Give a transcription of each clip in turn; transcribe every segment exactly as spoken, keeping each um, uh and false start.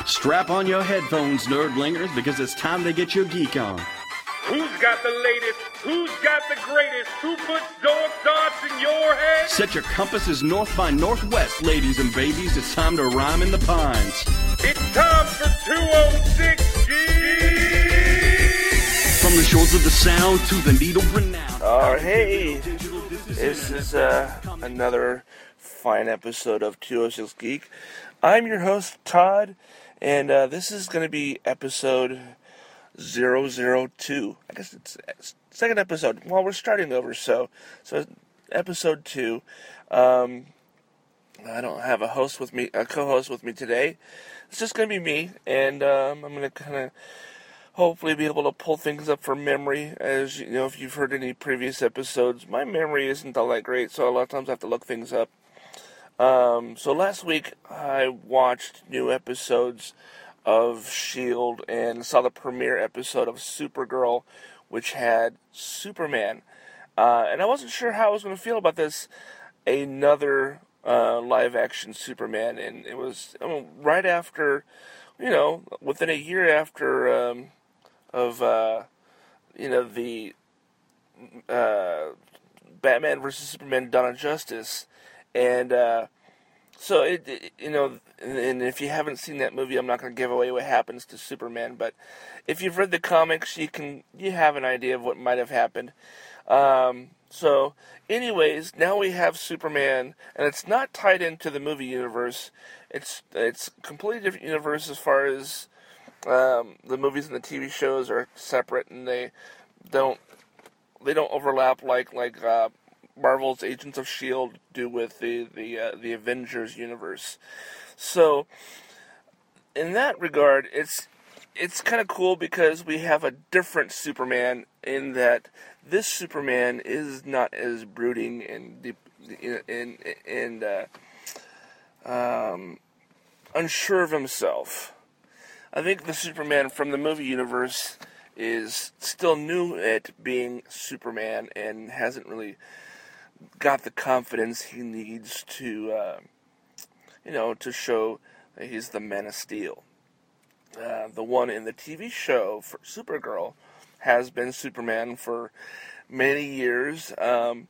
Strap on your headphones, nerdlingers, because it's time to get your geek on. Who's got the latest? Who's got the greatest? Who puts dork thoughts in your head? Set your compasses north by northwest, ladies and babies. It's time to rhyme in the pines. It's time for two oh six Geeks! From the shores of the Sound to the needle renowned. Oh, hey, this is uh, another fine episode of two oh six Geek. I'm your host, Todd, and uh, this is going to be episode zero zero two. I guess it's second episode. Well, we're starting over, so so episode two. Um, I don't have a host with me, a co-host with me today. It's just going to be me, and um, I'm going to kind of hopefully be able to pull things up from memory. As you know, if you've heard any previous episodes, my memory isn't all that great, so a lot of times I have to look things up. Um, so last week I watched new episodes of S H I E L D and saw the premiere episode of Supergirl, which had Superman. Uh, and I wasn't sure how I was going to feel about this, another uh, live-action Superman. And it was I mean, right after, you know, within a year after um, of, uh, you know, the uh, Batman versus Superman Dawn of Justice. And uh, so, it, it, you know, and if you haven't seen that movie, I'm not going to give away what happens to Superman. But if you've read the comics, you can you have an idea of what might have happened. Um, so, anyways, now we have Superman, and it's not tied into the movie universe. It's it's a completely different universe as far as um, the movies and the T V shows are separate, and they don't they don't overlap like like. Uh, Marvel's Agents of S H I E L D do with the the uh, the Avengers universe. So, in that regard, it's it's kind of cool because we have a different Superman in that this Superman is not as brooding and and and uh, um, unsure of himself. I think the Superman from the movie universe is still new at being Superman and hasn't really got the confidence he needs to, uh, you know, to show that he's the Man of Steel. Uh, the one in the T V show for Supergirl has been Superman for many years. Um,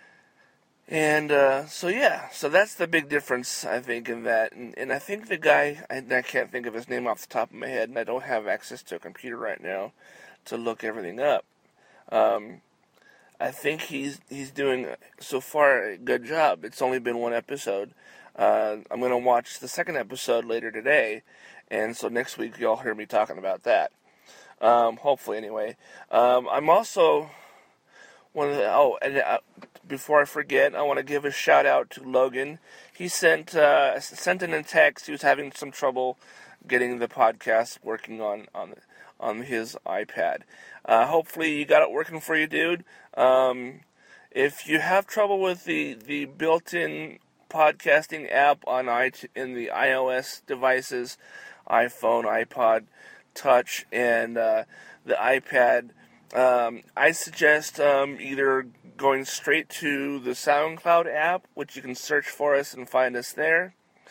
and uh, so, yeah, so that's the big difference, I think, in that. And, and I think the guy, I, I can't think of his name off the top of my head, and I don't have access to a computer right now to look everything up. Um, I think he's he's doing, so far, a good job. It's only been one episode. Uh, I'm going to watch the second episode later today, and so next week you'll hear me talking about that. Um, hopefully, anyway. Um, I'm also, one of the, oh, and uh, before I forget, I want to give a shout-out to Logan. He sent, uh, sent in a text. He was having some trouble getting the podcast working on, on, on his iPad. Uh, hopefully you got it working for you, dude. Um, if you have trouble with the, the built-in podcasting app on iTunes, in the iOS devices, iPhone, iPod Touch, and uh, the iPad, um, I suggest um, either going straight to the SoundCloud app, which you can search for us and find us there,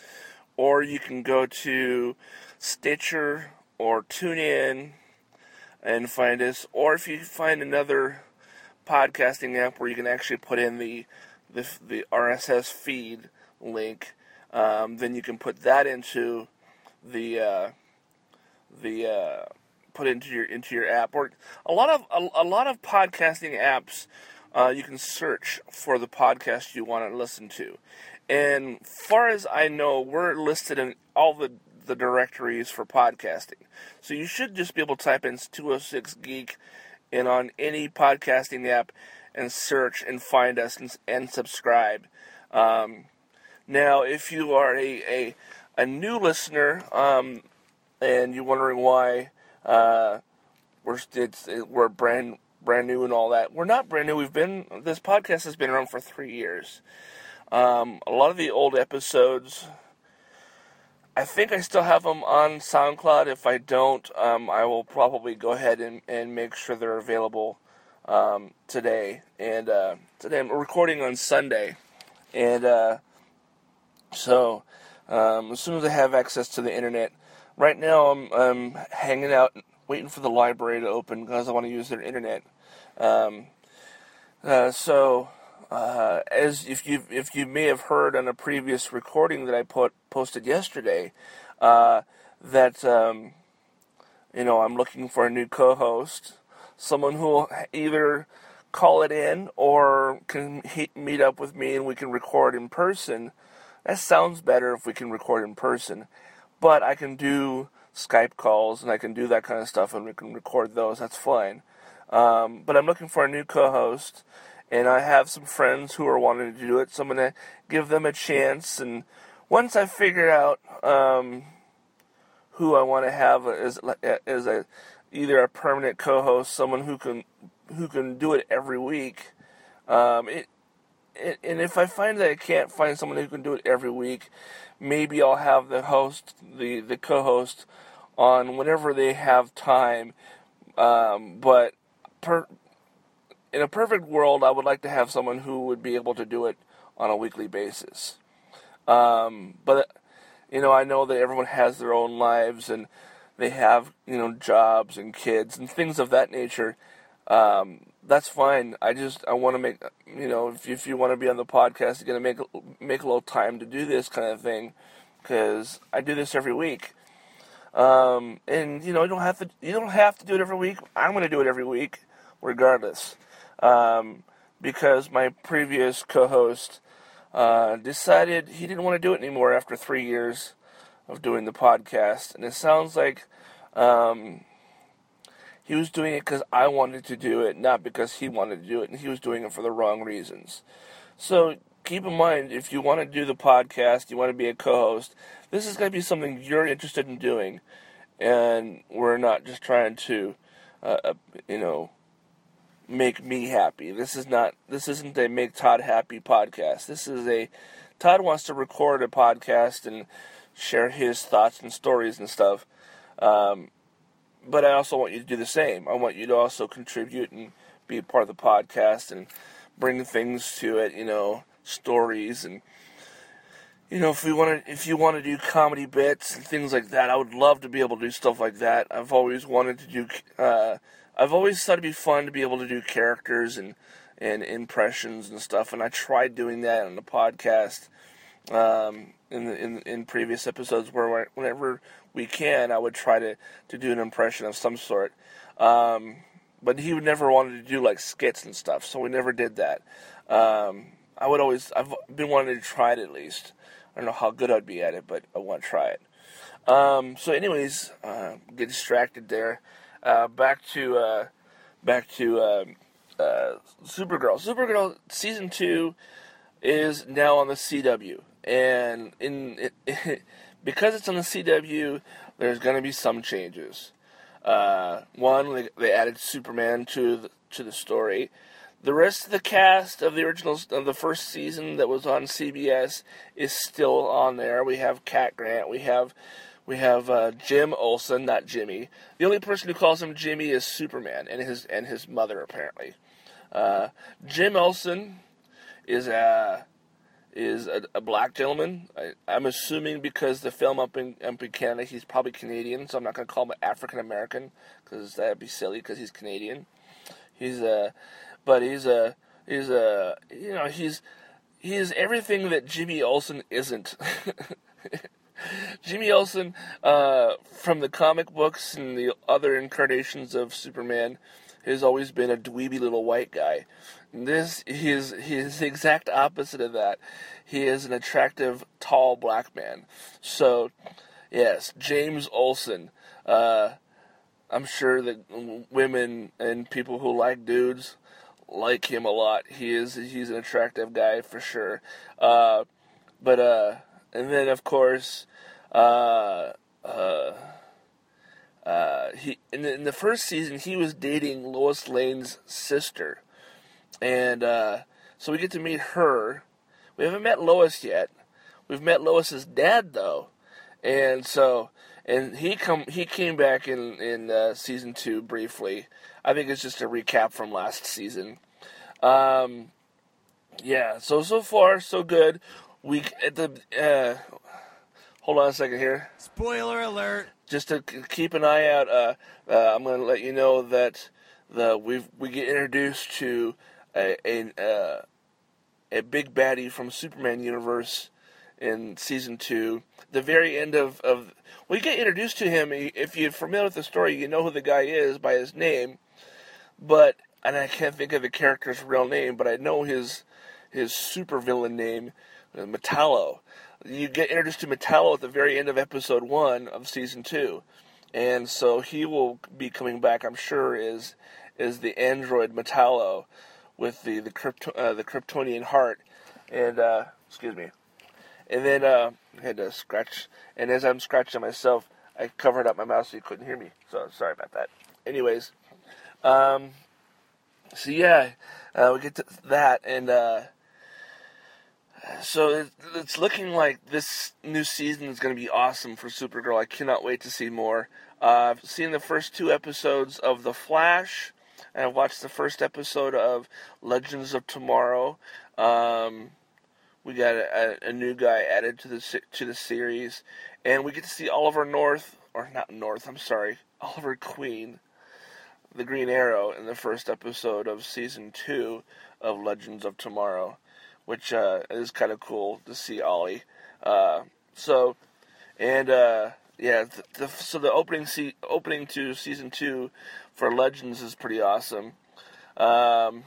or you can go to Stitcher or TuneIn and find us, or if you find another podcasting app where you can actually put in the the, the R S S feed link, um, then you can put that into the uh, the uh, put into your into your app. Or a lot of a, a lot of podcasting apps, uh, you can search for the podcast you want to listen to, and far as I know, we're listed in all the the directories for podcasting. So you should just be able to type in two oh six Geek and on any podcasting app and search and find us and, and subscribe. Um, now, if you are a, a, a new listener um, and you're wondering why uh, we're it's, we're brand brand new and all that, we're not brand new. We've been this podcast has been around for three years. Um, a lot of the old episodes, I think I still have them on SoundCloud. If I don't, um, I will probably go ahead and, and make sure they're available um, today. And uh, today I'm recording on Sunday. And uh, so um, as soon as I have access to the internet, right now I'm, I'm hanging out, waiting for the library to open because I want to use their internet. Um, uh, so, uh, as if you if you may have heard on a previous recording that I put posted yesterday, uh, that um, you know I'm looking for a new co-host, someone who will either call it in or can he- meet up with me and we can record in person. That sounds better if we can record in person, but I can do Skype calls and I can do that kind of stuff and we can record those. That's fine. Um, but I'm looking for a new co-host, and I have some friends who are wanting to do it, so I'm going to give them a chance. And once I figure out um, who I want to have as as a either a permanent co-host, someone who can who can do it every week, um, it, it and if I find that I can't find someone who can do it every week, maybe I'll have the host, the the co-host, on whenever they have time. Um, but per, in a perfect world, I would like to have someone who would be able to do it on a weekly basis. Um, but, you know, I know that everyone has their own lives and they have, you know, jobs and kids and things of that nature. Um, that's fine. I just, I want to make, you know, if, if you want to be on the podcast, you're going to make, make a little time to do this kind of thing, because I do this every week. Um, and, you know, you don't have to, you don't have to do it every week. I'm going to do it every week, regardless. Um, because my previous co-host, uh, decided he didn't want to do it anymore after three years of doing the podcast. And it sounds like, um, he was doing it because I wanted to do it, not because he wanted to do it, and he was doing it for the wrong reasons. So, keep in mind, if you want to do the podcast, you want to be a co-host, this is going to be something you're interested in doing, and we're not just trying to, uh, you know, make me happy. This is not, this isn't a Make Todd Happy podcast. This is a, Todd wants to record a podcast and share his thoughts and stories and stuff, um, but I also want you to do the same. I want you to also contribute and be a part of the podcast and bring things to it, you know, stories, and you know, if we want to, if you want to do comedy bits and things like that, I would love to be able to do stuff like that. I've always wanted to do, uh, I've always thought it'd be fun to be able to do characters and, and impressions and stuff, and I tried doing that on the podcast, um, in the, in in previous episodes where whenever we can, I would try to, to do an impression of some sort, um, but he would never wanted to do like skits and stuff, so we never did that. Um, I would always, I've been wanting to try it at least. I don't know how good I'd be at it, but I want to try it. Um, so anyways, uh, get distracted there. Uh, back to, uh, back to, uh, uh, Supergirl. Supergirl season two is now on the C W. And in, it, it, because it's on the C W, there's going to be some changes. Uh, one, they, they added Superman to the, to the story. The rest of the cast of the original, of the first season that was on C B S is still on there. We have Cat Grant. We have, we have uh, Jim Olsen, not Jimmy. The only person who calls him Jimmy is Superman and his and his mother apparently. Uh, Jim Olsen is a is a, a black gentleman. I, I'm assuming because the film up in up in Canada, he's probably Canadian. So I'm not going to call him African American because that'd be silly because he's Canadian. He's a But he's a, he's a, you know, he's, he's everything that Jimmy Olsen isn't. Jimmy Olsen, uh, from the comic books and the other incarnations of Superman, has always been a dweeby little white guy. This, he is, he is the exact opposite of that. He is an attractive, tall black man. So, yes, James Olsen, uh, I'm sure that women and people who like dudes like him a lot. He is, he's an attractive guy for sure. Uh, but, uh, and then of course, uh, uh, uh, he, in the, in the first season, he was dating Lois Lane's sister. And, uh, so we get to meet her. We haven't met Lois yet. We've met Lois's dad though. And so, and he come, he came back in, in, uh, season two briefly. I think it's just a recap from last season. Um, yeah, so, so far, so good. We, at the, uh, hold on a second here. Spoiler alert. Just to c- keep an eye out, uh, uh, I'm going to let you know that the we we get introduced to a a, uh, a big baddie from Superman universe in season two. The very end of, of we get introduced to him. If you're familiar with the story, you know who the guy is by his name. But and I can't think of the character's real name, but I know his his supervillain name, uh, Metallo. You get introduced to Metallo at the very end of episode one of season two, and so he will be coming back. I'm sure is is the android Metallo with the the, Krypto, uh, the Kryptonian heart, and uh, excuse me, and then uh, I had to scratch, and as I'm scratching myself, I covered up my mouth so you couldn't hear me. So sorry about that. Anyways, um, so yeah, uh, we get to that, and uh, so it, it's looking like this new season is going to be awesome for Supergirl. I cannot wait to see more. Uh, I've seen the first two episodes of The Flash, and I've watched the first episode of Legends of Tomorrow. Um, we got a, a new guy added to the to the series, and we get to see Oliver North, or not North, I'm sorry, Oliver Queen, the Green Arrow, in the first episode of season two of Legends of Tomorrow, which uh, is kind of cool to see Ollie. Uh, so, and uh, yeah, the, the, so the opening se- opening to season two for Legends is pretty awesome. Um,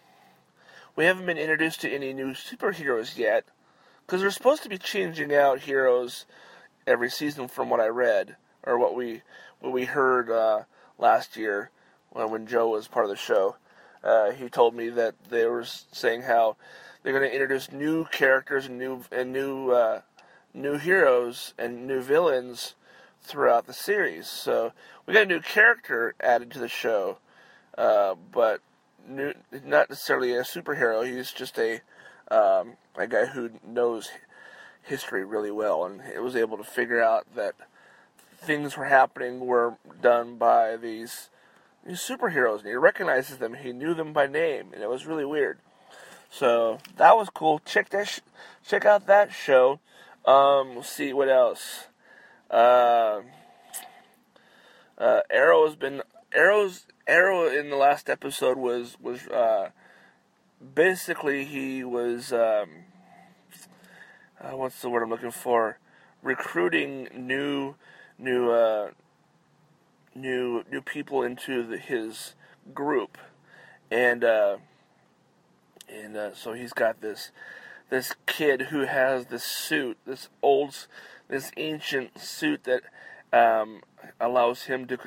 we haven't been introduced to any new superheroes yet, because they're supposed to be changing out heroes every season, from what I read or what we what we heard uh, last year when, when Joe was part of the show. Uh, he told me that they were saying how they're going to introduce new characters and new and new uh, new heroes and new villains throughout the series. So we got a new character added to the show, uh, but new, not necessarily a superhero. He's just a um, a guy who knows history really well and was able to figure out that things were happening were done by these these superheroes, and he recognizes them. He knew them by name, and it was really weird. So that was cool. Check that, sh- check out that show. Um, let's see what else. Uh, uh, Arrow has been Arrow's Arrow in the last episode was was uh, basically he was um, uh, what's the word I'm looking for? Recruiting new new uh, new new people into the, his group, and. Uh, And uh, so he's got this this kid who has this suit, this old, this ancient suit that um, allows him to,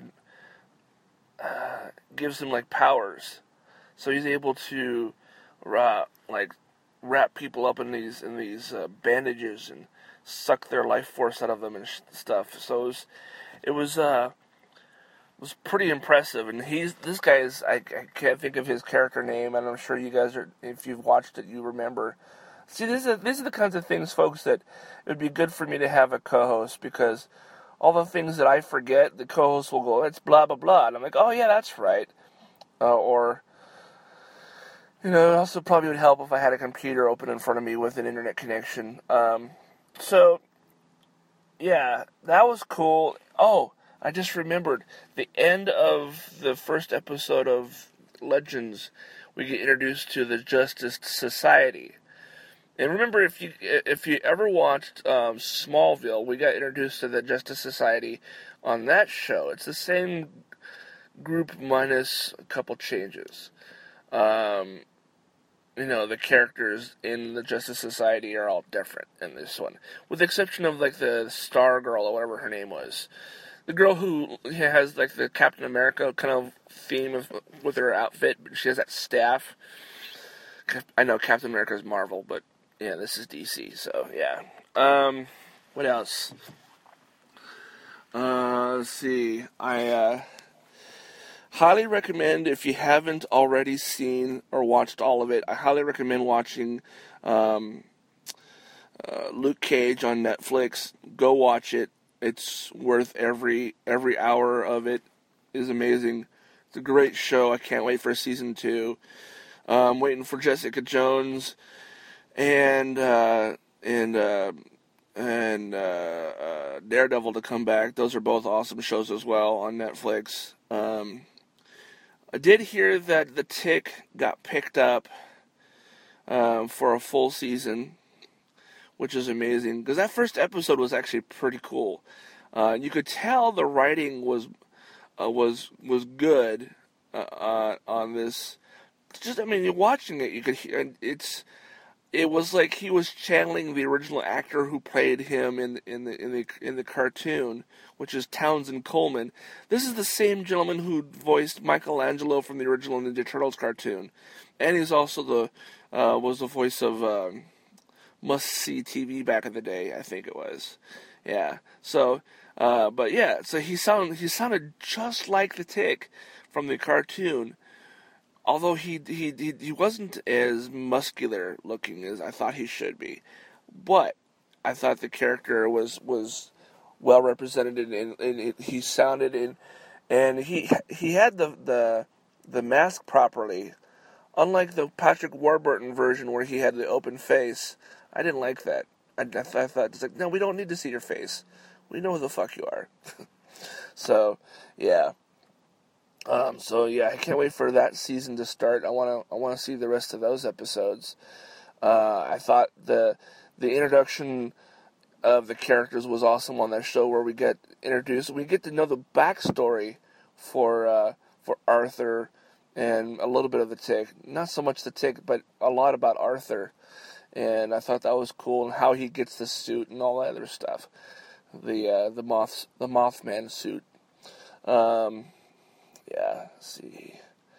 uh, gives him like powers. So he's able to, uh, like, wrap people up in these in these uh, bandages and suck their life force out of them and sh- stuff. So it was, it was uh, was pretty impressive, and he's this guy is I, I can't think of his character name, and I'm sure you guys are, if you've watched it, you remember. See, this is these are the kinds of things, folks, that it would be good for me to have a co-host, because all the things that I forget, the co-host will go, it's blah blah blah, and I'm like, oh yeah, that's right, uh, or you know, it also probably would help if I had a computer open in front of me with an internet connection. Um, so yeah, that was cool. Oh. I just remembered, the end of the first episode of Legends, we get introduced to the Justice Society. And remember, if you if you ever watched um, Smallville, we got introduced to the Justice Society on that show. It's the same group minus a couple changes. Um, you know, the characters in the Justice Society are all different in this one, with the exception of like the Star Girl or whatever her name was. The girl who has, like, the Captain America kind of theme of, with her outfit, but she has that staff. I know Captain America is Marvel, but, yeah, this is D C, so, yeah. Um, what else? Uh, let's see. I, uh, highly recommend, if you haven't already seen or watched all of it, I highly recommend watching, um, uh, Luke Cage on Netflix. Go watch it. It's worth every every hour of it. Is amazing. It's a great show. I can't wait for season two. I'm um, waiting for Jessica Jones and uh, and uh, and uh, uh, Daredevil to come back. Those are both awesome shows as well on Netflix. Um, I did hear that The Tick got picked up um, for a full season, which is amazing, because that first episode was actually pretty cool. Uh, you could tell the writing was uh, was was good uh, uh, on this. Just, I mean, you're watching it, you could hear it's. It was like he was channeling the original actor who played him in in the in the in the cartoon, which is Townsend Coleman. This is the same gentleman who voiced Michelangelo from the original Ninja Turtles cartoon, and he's also the uh, was the voice of uh, Must See T V back in the day, I think it was. Yeah. So, uh, but yeah, so he sounded he sounded just like the Tick from the cartoon. Although he, he he he wasn't as muscular looking as I thought he should be, but I thought the character was was well represented, and, and it, he sounded in, and he he had the, the the mask properly, unlike the Patrick Warburton version where he had the open face. I didn't like that. I, I, th- I thought it's like, no, we don't need to see your face. We know who the fuck you are. So yeah. Um, so yeah, I can't wait for that season to start. I want to I want to see the rest of those episodes. Uh, I thought the the introduction of the characters was awesome on that show, where we get introduced, we get to know the backstory for uh, for Arthur and a little bit of the Tick. Not so much the Tick, but a lot about Arthur. And I thought that was cool, and how he gets the suit and all that other stuff. The uh, the moth the Mothman suit. Um, Yeah, let's see.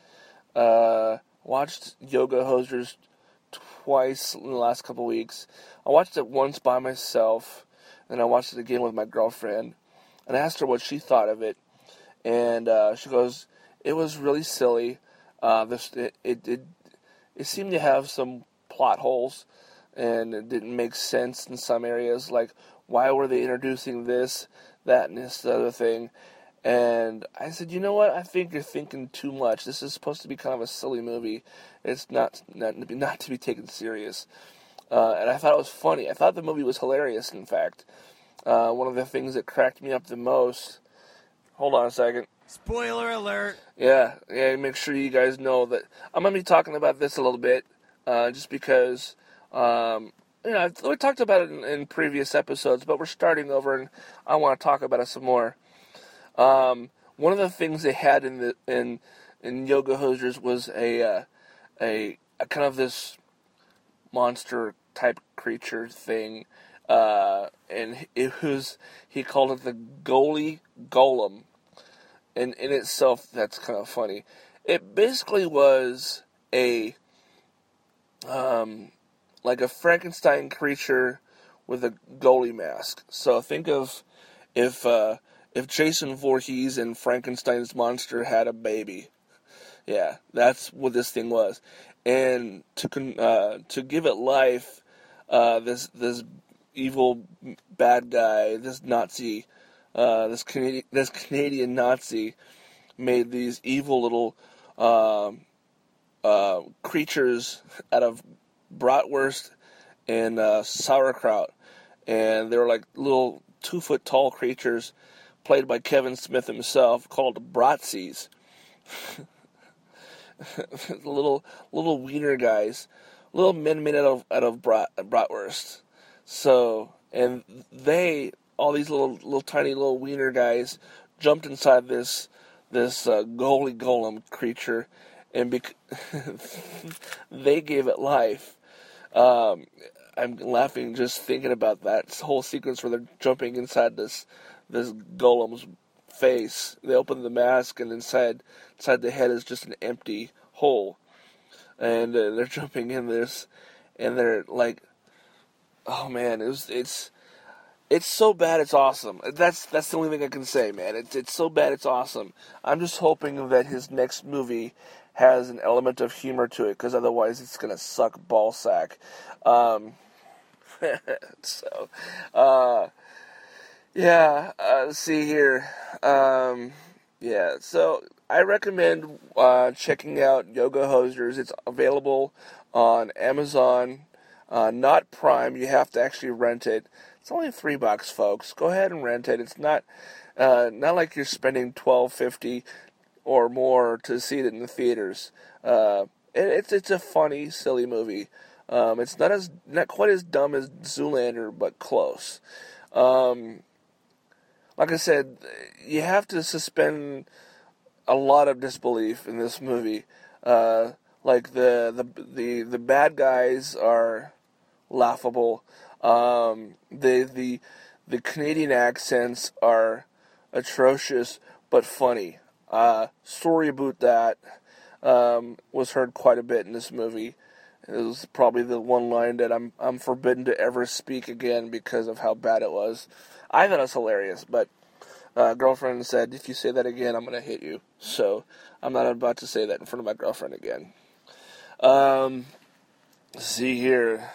Uh, watched Yoga Hosers twice in the last couple weeks. I watched it once by myself, and I watched it again with my girlfriend. And I asked her what she thought of it, and uh, she goes, "It was really silly. Uh, this it, it it it seemed to have some plot holes, and it didn't make sense in some areas. Like, why were they introducing this, that, and this other thing?" And I said, you know what? I think you're thinking too much. This is supposed to be kind of a silly movie. It's not not to be, not to be taken serious. Uh, and I thought it was funny. I thought the movie was hilarious, in fact. Uh, one of the things that cracked me up the most... Hold on a second. Spoiler alert. Yeah, yeah. Make sure you guys know that I'm going to be talking about this a little bit, uh, just because... Um, you know, we talked about it in, in previous episodes, but we're starting over, and I want to talk about it some more. Um, one of the things they had in the in in Yoga Hosers was a, uh, a a kind of this monster type creature thing, uh, and it was he called it the Goalie Golem, and in itself that's kind of funny. It basically was a um like a Frankenstein creature with a goalie mask. So think of if uh, if Jason Voorhees and Frankenstein's monster had a baby. Yeah, that's what this thing was. And to con- uh, to give it life, uh, this this evil bad guy, this Nazi, uh, this Canadian this Canadian Nazi, made these evil little uh, uh, creatures out of bratwurst and uh, sauerkraut, and they were like little two foot tall creatures, played by Kevin Smith himself, called Bratsies. little little wiener guys, little men made out of out of brat, bratwurst. So, and they, all these little little tiny little wiener guys, jumped inside this this uh, goalie golem creature, and bec- they gave it life. Um, I'm laughing just thinking about that whole sequence where they're jumping inside this this golem's face. They open the mask, and inside inside the head is just an empty hole, and uh, they're jumping in this, and they're like, oh man, it was, it's it's so bad it's awesome. That's that's the only thing I can say, man. It's it's so bad it's awesome. I'm just hoping that his next movie has an element of humor to it, because otherwise it's gonna suck ballsack. Um, so, uh, yeah. Uh, let's see here. Um, yeah. So I recommend uh, checking out Yoga Hosers. It's available on Amazon, uh, not Prime. You have to actually rent it. It's only three bucks, folks. Go ahead and rent it. It's not uh, not like you're spending twelve fifty or more to see it in the theaters. Uh, it, it's it's a funny, silly movie. Um, it's not as not quite as dumb as Zoolander, but close. Um, like I said, you have to suspend a lot of disbelief in this movie. Uh, like the, the the the bad guys are laughable. Um, the the the Canadian accents are atrocious but funny. Uh, Sorry About That um, was heard quite a bit in this movie. It was probably the one line that I'm I'm forbidden to ever speak again because of how bad it was. I thought it was hilarious, but uh, girlfriend said, if you say that again, I'm going to hit you. So I'm not about to say that in front of my girlfriend again. Um, let's see here.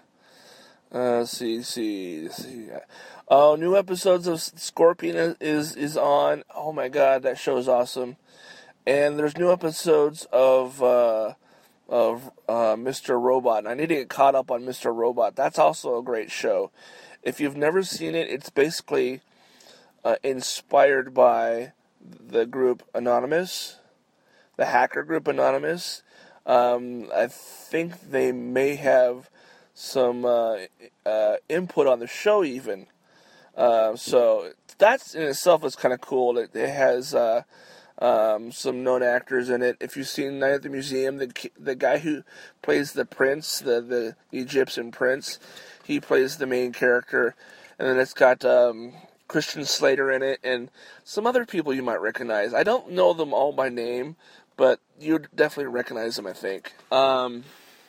Uh, see, see, see. Oh, new episodes of Scorpion is is on. Oh my God, that show is awesome. And there's new episodes of uh, of uh, Mister Robot. And I need to get caught up on Mister Robot. That's also a great show. If you've never seen it, it's basically uh, inspired by the group Anonymous, the hacker group Anonymous. Um, I think they may have some uh, uh, input on the show even. Uh, so that's in itself is kind of cool. It, it has uh, um, some known actors in it. If you've seen Night at the Museum, the the guy who plays the prince, the, the Egyptian prince, he plays the main character. And then it's got um, Christian Slater in it and some other people you might recognize. I don't know them all by name, but you'd definitely recognize them, I think. Um,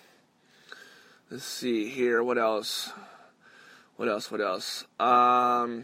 let's see here. What else? What else? What else? Um,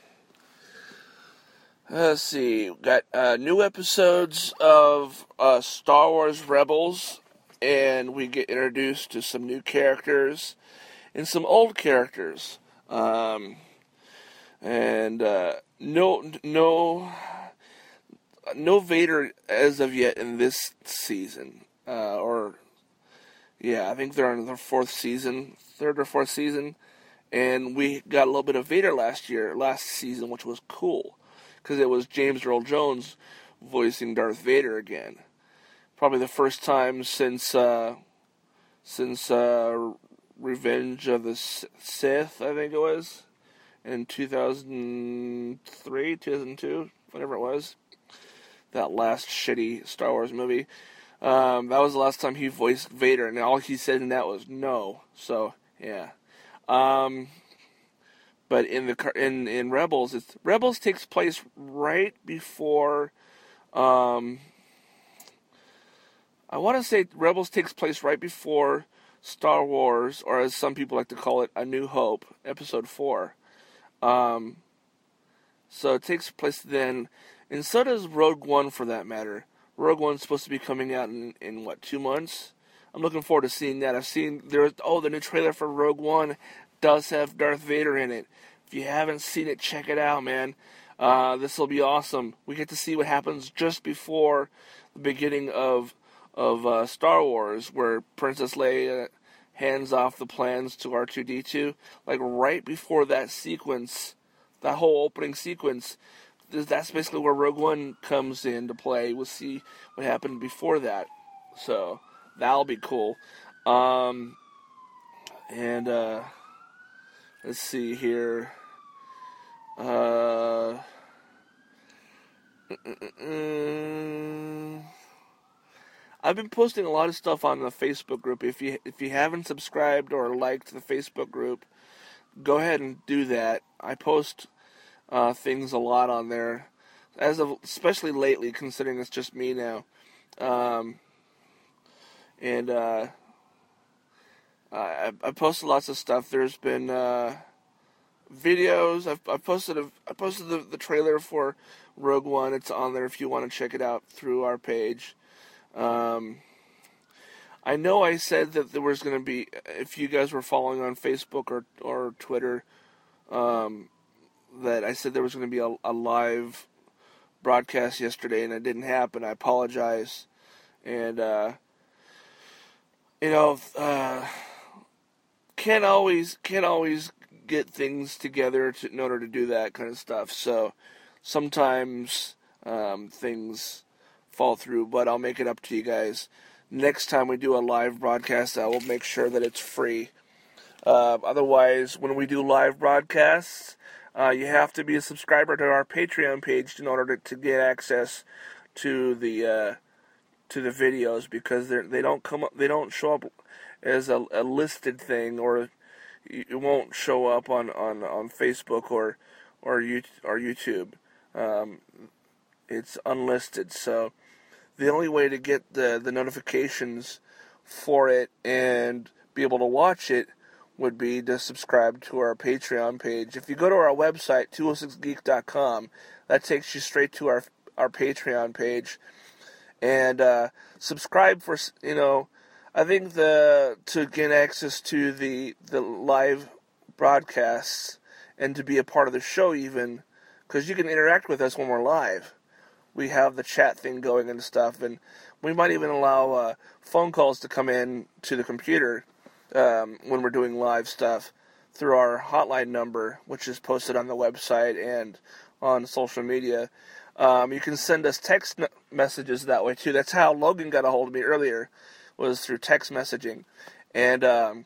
let's see. We've got uh, new episodes of uh, Star Wars Rebels, and we get introduced to some new characters and some old characters. Um, and uh, no, no, no Vader as of yet in this season. Uh, or yeah, I think they're on their fourth season, third or fourth season. And we got a little bit of Vader last year, last season, which was cool. Because it was James Earl Jones voicing Darth Vader again. Probably the first time since, uh, since, uh, Revenge of the Sith, I think it was. In two thousand three, two thousand two, whatever it was. That last shitty Star Wars movie. Um, that was the last time he voiced Vader, and all he said in that was no. So, yeah. Um, but in the in in Rebels, it's Rebels takes place right before. Um, I want to say Rebels takes place right before Star Wars, or as some people like to call it, A New Hope, Episode Four. Um, so it takes place then, and so does Rogue One for that matter. Rogue One's supposed to be coming out in, in what, two months? I'm looking forward to seeing that. I've seen, there. oh, the new trailer for Rogue One does have Darth Vader in it. If you haven't seen it, check it out, man. Uh, this will be awesome. We get to see what happens just before the beginning of of uh, Star Wars, where Princess Leia hands off the plans to R two D two. Like, right before that sequence, that whole opening sequence, that's basically where Rogue One comes into play. We'll see what happened before that. So, that'll be cool. Um, and, uh, let's see here. Uh, I've been posting a lot of stuff on the Facebook group. If you if you haven't subscribed or liked the Facebook group, go ahead and do that. I post uh, things a lot on there, as of especially lately, considering it's just me now. Um, and uh, I, I posted lots of stuff. There's been uh, videos. I've, I posted a, I posted the, the trailer for Rogue One. It's on there if you want to check it out through our page. Um, I know I said that there was going to be, if you guys were following on Facebook or or Twitter, um, that I said there was going to be a, a live broadcast yesterday, and it didn't happen. I apologize. And, uh, you know, uh, can't always, can't always get things together to, in order to do that kind of stuff. So sometimes um, things fall through, but I'll make it up to you guys. Next time we do a live broadcast, I will make sure that it's free. Uh, otherwise, when we do live broadcasts, uh, you have to be a subscriber to our Patreon page in order to, to get access to the uh, to the videos, because they they don't come up, they don't show up as a, a listed thing, or it won't show up on, on, on Facebook or or YouTube. Um, it's unlisted, so the only way to get the, the notifications for it and be able to watch it would be to subscribe to our Patreon page. If you go to our website, two oh six geek dot com, that takes you straight to our our Patreon page. And uh, subscribe for, you know, I think the to get access to the the live broadcasts and to be a part of the show even, because you can interact with us when we're live. We have the chat thing going and stuff, and we might even allow uh, phone calls to come in to the computer um, when we're doing live stuff through our hotline number, which is posted on the website and on social media. Um, you can send us text messages that way too. That's how Logan got a hold of me earlier, was through text messaging. And um,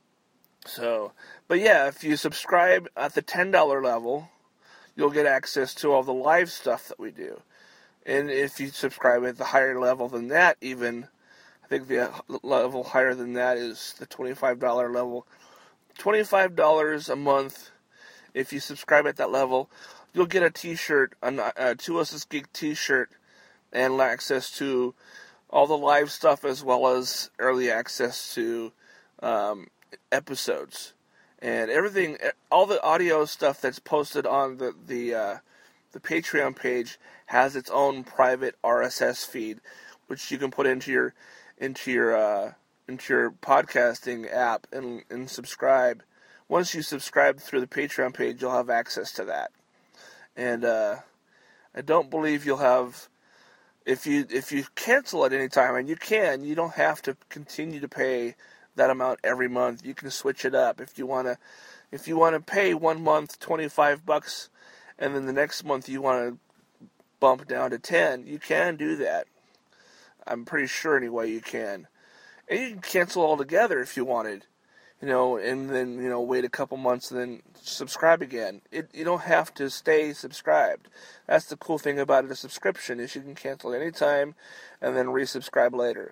so, but yeah, if you subscribe at the ten dollars level, you'll get access to all the live stuff that we do. And if you subscribe at the higher level than that, even, I think the level higher than that is the twenty-five dollars level. twenty-five dollars a month, if you subscribe at that level, you'll get a t-shirt, a two oh six Geek t-shirt, and access to all the live stuff as well as early access to um, episodes. And everything, all the audio stuff that's posted on the, the, uh, the Patreon page has its own private R S S feed, which you can put into your into your uh, into your podcasting app and and subscribe. Once you subscribe through the Patreon page, you'll have access to that. And uh, I don't believe you'll have, if you if you cancel at any time, and you can, you don't have to continue to pay that amount every month. You can switch it up if you wanna. If you want to pay one month twenty-five bucks, and then the next month you want to bump down to ten, you can do that. I'm pretty sure anyway you can. And you can cancel altogether if you wanted, you know, and then, you know, wait a couple months and then subscribe again. It, you don't have to stay subscribed. That's the cool thing about a subscription, is you can cancel anytime and then resubscribe later.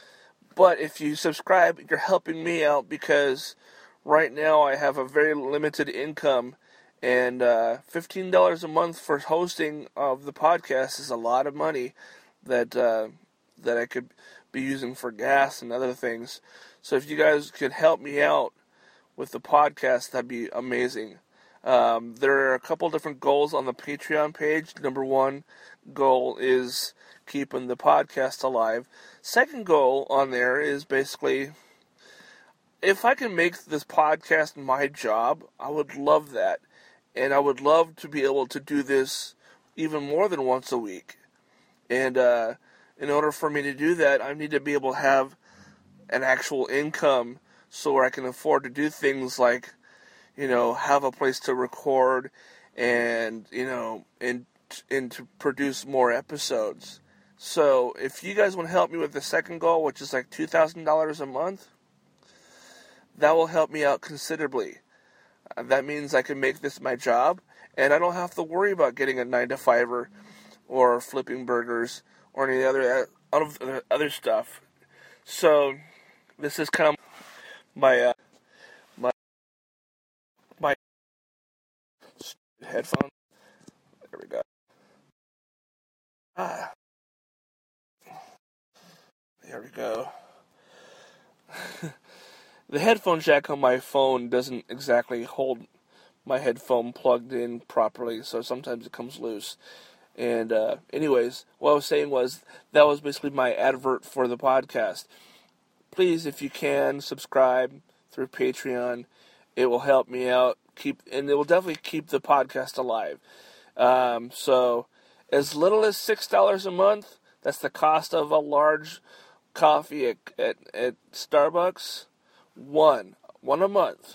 But if you subscribe, you're helping me out, because right now I have a very limited income. And uh, fifteen dollars a month for hosting of the podcast is a lot of money that uh, that I could be using for gas and other things. So if you guys could help me out with the podcast, that'd be amazing. Um, there are a couple different goals on the Patreon page. Number one goal is keeping the podcast alive. Second goal on there is basically, if I can make this podcast my job, I would love that. And I would love to be able to do this even more than once a week. And uh, in order for me to do that, I need to be able to have an actual income so I can afford to do things like, you know, have a place to record and, you know, and, and to produce more episodes. So if you guys want to help me with the second goal, which is like two thousand dollars a month, that will help me out considerably. That means I can make this my job, and I don't have to worry about getting a nine to fiver or flipping burgers or any other other, other stuff. So this is kind of my uh, my my headphones. There we go. Ah, there we go. The headphone jack on my phone doesn't exactly hold my headphone plugged in properly, so sometimes it comes loose. And uh, anyways, what I was saying was, that was basically my advert for the podcast. Please, if you can, subscribe through Patreon. It will help me out, keep, and it will definitely keep the podcast alive. Um, so, as little as six dollars a month, that's the cost of a large coffee at, at, at Starbucks. One. One a month.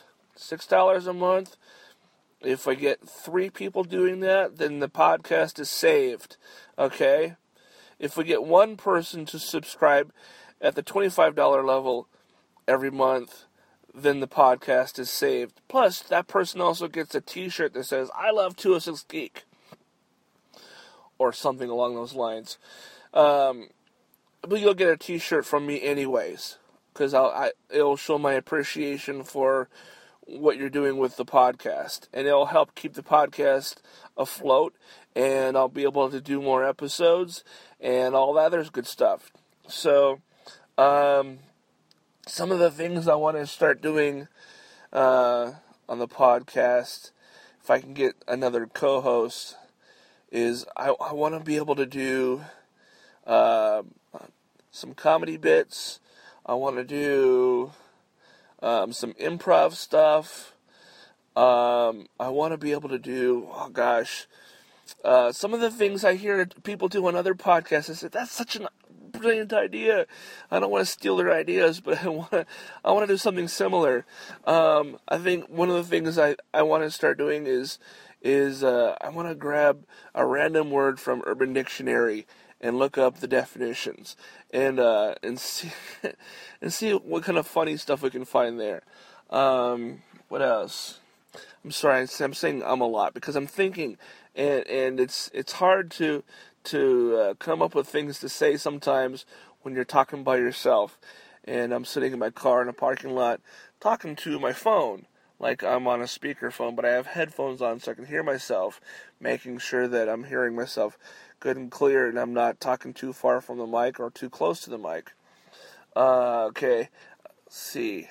six dollars a month. If I get three people doing that, then the podcast is saved, okay? If we get one person to subscribe at the twenty-five dollars level every month, then the podcast is saved. Plus, that person also gets a t-shirt that says, I love two oh six Geek, or something along those lines. Um, but you'll get a t-shirt from me anyways, because I'll, I, it'll show my appreciation for what you're doing with the podcast, and it'll help keep the podcast afloat, and I'll be able to do more episodes, and all that other good stuff. So, um, some of the things I want to start doing uh, on the podcast, if I can get another co-host, is I, I want to be able to do uh, some comedy bits. I want to do um, some improv stuff. Um, I want to be able to do, oh gosh, uh, some of the things I hear people do on other podcasts. I said, that's such a brilliant idea. I don't want to steal their ideas, but I want to, I want to do something similar. Um, I think one of the things I, I want to start doing is, is uh, I want to grab a random word from Urban Dictionary and look up the definitions and uh, and see and see what kind of funny stuff we can find there. Um, what else? I'm sorry, I'm saying um a lot because I'm thinking, and and it's it's hard to to uh, come up with things to say sometimes when you're talking by yourself. And I'm sitting in my car in a parking lot talking to my phone like I'm on a speakerphone, but I have headphones on so I can hear myself, making sure that I'm hearing myself good and clear and I'm not talking too far from the mic or too close to the mic. Uh, okay, let's see.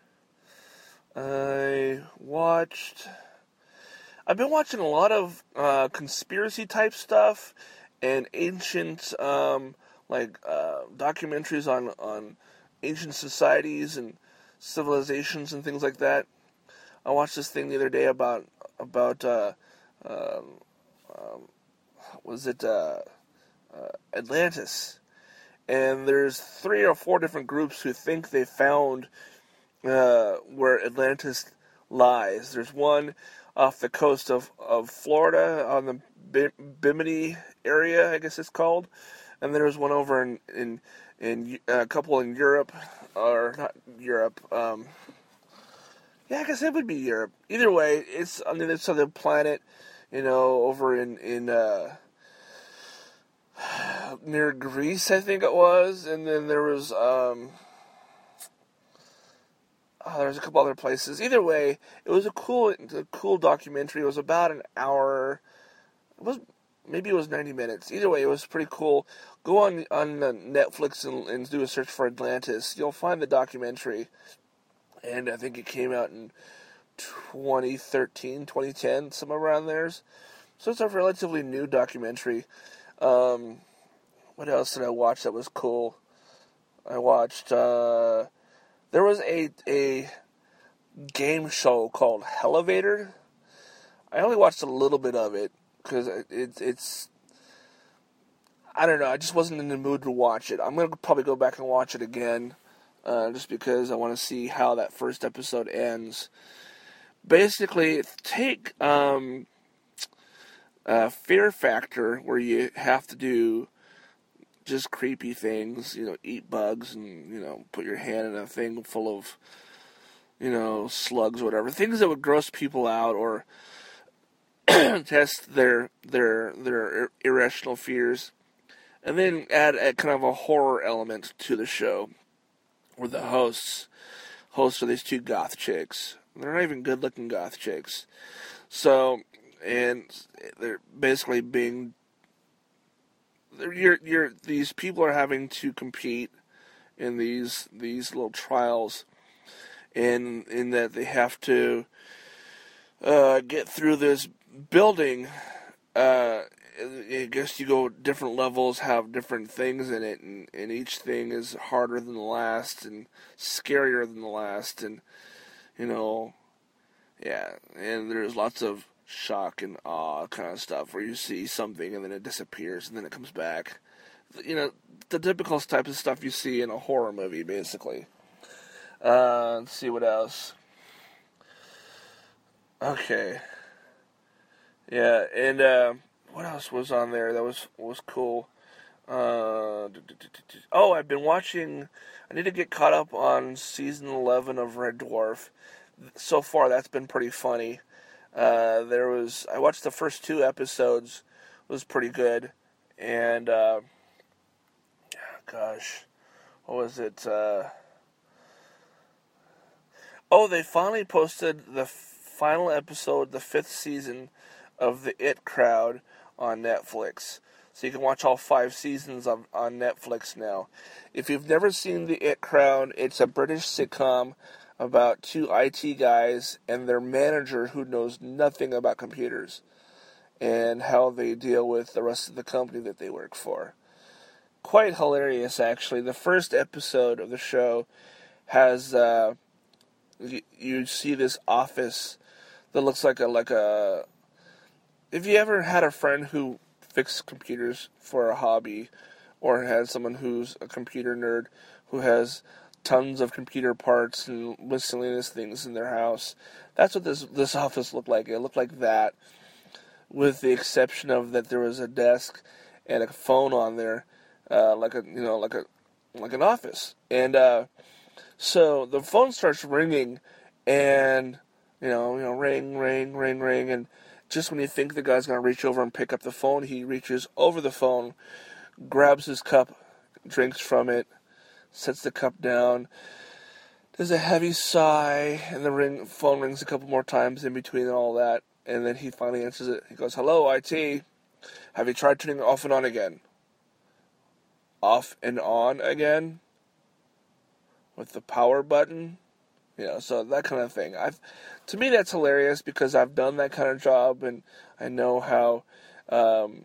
I watched... I've been watching a lot of uh, conspiracy type stuff and ancient, um, like, uh, documentaries on, on ancient societies and civilizations and things like that. I watched this thing the other day about, about, uh, um, um, was it, uh, uh, Atlantis. And there's three or four different groups who think they found, uh, where Atlantis lies. There's one off the coast of, of Florida on the Bimini area, I guess it's called. And there's one over in, in, in uh, a couple in Europe, or not Europe, um, yeah, I guess it would be Europe. Either way, it's on the other side of the planet, you know, over in, in uh, near Greece, I think it was. And then there was, um, oh, there was a couple other places. Either way, it was a cool, a cool documentary. It was about an hour. It was maybe it was ninety minutes. Either way, it was pretty cool. Go on on Netflix and, and do a search for Atlantis. You'll find the documentary. And I think it came out in twenty thirteen, twenty ten, somewhere around there. So it's a relatively new documentary. Um, what else did I watch that was cool? I watched, uh, there was a a game show called Hellevator. I only watched a little bit of it, because it, it, it's, I don't know, I just wasn't in the mood to watch it. I'm going to probably go back and watch it again. Uh, just because I want to see how that first episode ends. Basically, take um, uh, Fear Factor, where you have to do just creepy things, you know, eat bugs and, you know, put your hand in a thing full of, you know, slugs or whatever. Things that would gross people out or test their their their irrational fears. And then add a kind of a horror element to the show. Where the hosts, hosts are these two goth chicks. They're not even good-looking goth chicks. So, and they're basically being, they're, you're, you're, these people are having to compete in these these little trials, in in that they have to uh, get through this building. Uh, I guess you go different levels, have different things in it, and, and each thing is harder than the last and scarier than the last, and, you know, yeah, and there's lots of shock and awe kind of stuff where you see something and then it disappears and then it comes back. You know, the typical type of stuff you see in a horror movie, basically. Uh, let's see what else. Okay. Yeah, and uh, what else was on there that was was cool? Uh, oh, I've been watching. I need to get caught up on season eleven of Red Dwarf. So far, that's been pretty funny. Uh, there was I watched the first two episodes. It was pretty good, and uh, gosh, what was it? Uh, oh, they finally posted the final episode, the fifth season of The It Crowd on Netflix. So you can watch all five seasons of, on Netflix now. If you've never seen The It Crowd, it's a British sitcom about two I T guys and their manager who knows nothing about computers and how they deal with the rest of the company that they work for. Quite hilarious, actually. The first episode of the show has uh, you, you see this office that looks like a like a. If you ever had a friend who fixed computers for a hobby, or had someone who's a computer nerd who has tons of computer parts and miscellaneous things in their house, that's what this this office looked like. It looked like that, with the exception of that there was a desk and a phone on there, uh, like a you know like a like an office. And uh, so the phone starts ringing, and you know you know ring ring ring ring, and just when you think the guy's gonna reach over and pick up the phone, he reaches over the phone, grabs his cup, drinks from it, sets the cup down, does a heavy sigh, and the ring phone rings a couple more times in between all that, and then he finally answers it. He goes, "Hello, I T. Have you tried turning it off and on again?" Off and on again? With the power button? You know, so that kind of thing. I've, to me, that's hilarious because I've done that kind of job, and I know how um,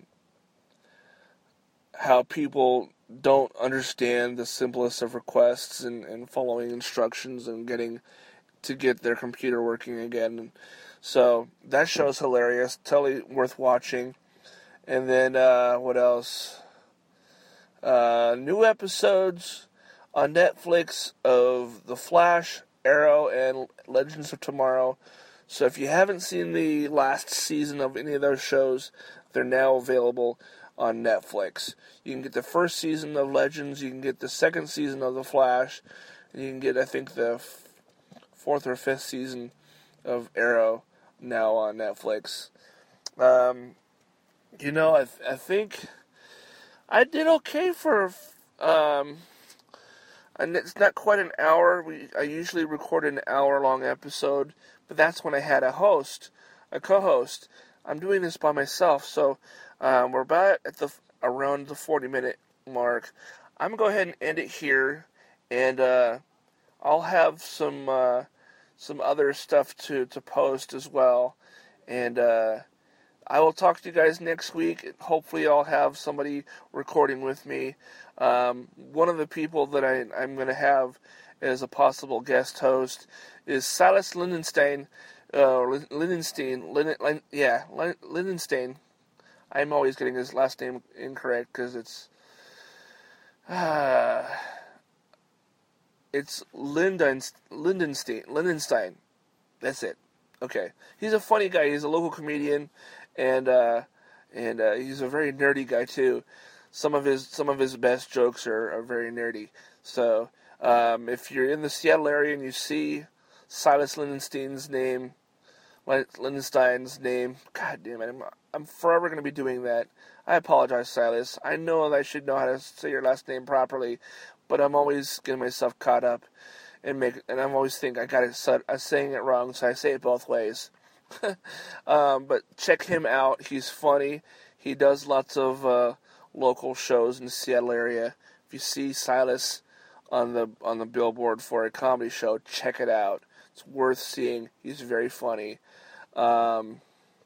how people don't understand the simplest of requests and, and following instructions and getting to get their computer working again. So that show's hilarious, totally worth watching. And then uh, what else? Uh, new episodes on Netflix of The Flash, Arrow, and Legends of Tomorrow. So if you haven't seen the last season of any of those shows, they're now available on Netflix. You can get the first season of Legends, you can get the second season of The Flash, and you can get, I think, the f- fourth or fifth season of Arrow now on Netflix. Um, you know, I, th- I think I did okay for... Um, And it's not quite an hour. We I usually record an hour-long episode, but that's when I had a host, a co-host. I'm doing this by myself, so um, we're about at the around the forty-minute mark. I'm gonna go ahead and end it here, and uh, I'll have some uh, some other stuff to, to post as well, and uh, I will talk to you guys next week. Hopefully I'll have somebody recording with me. Um, one of the people that I, I'm going to have as a possible guest host is Silas Lindenstein. Uh, Lindenstein. Linden, Linden, yeah, Lindenstein. I'm always getting his last name incorrect because it's... Uh, it's Linden, Lindenstein. Lindenstein. That's it. Okay. He's a funny guy. He's a local comedian. And uh, and uh, he's a very nerdy guy too. Some of his some of his best jokes are, are very nerdy. So um, if you're in the Seattle area and you see Silas Lindenstein's name, Lindenstein's name, God damn it, I'm I'm forever going to be doing that. I apologize, Silas. I know that I should know how to say your last name properly, but I'm always getting myself caught up and make and I'm always think I got it. I'm saying it wrong, so I say it both ways. um, but check him out. He's funny. He does lots of uh, local shows in the Seattle area. If you see Silas on the on the billboard for a comedy show, check it out. It's worth seeing. He's very funny. Um,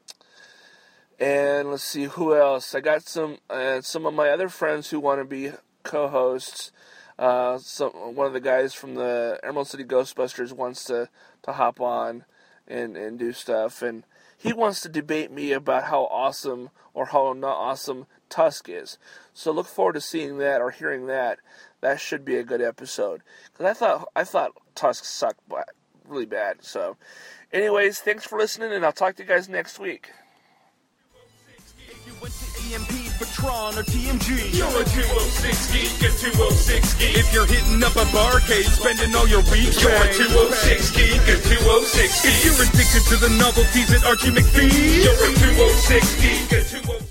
and let's see who else. I got some uh, some of my other friends who want to be co-hosts. Uh, some one of the guys from the Emerald City Ghostbusters wants to, to hop on and, and do stuff, and he wants to debate me about how awesome or how not awesome Tusk is. So look forward to seeing that or hearing that. That should be a good episode, because I thought I thought Tusk sucked really bad. So Anyways, thanks for listening, and I'll talk to you guys next week. E M P, Patron, or T M G. You're a two oh six geek, a two oh six geek. If you're hitting up a barcade, spending all your week's You're a pay. two oh six geek, a two oh six geek. If you're addicted to the novelties at Archie McPhee, You're a two oh six geek, a two oh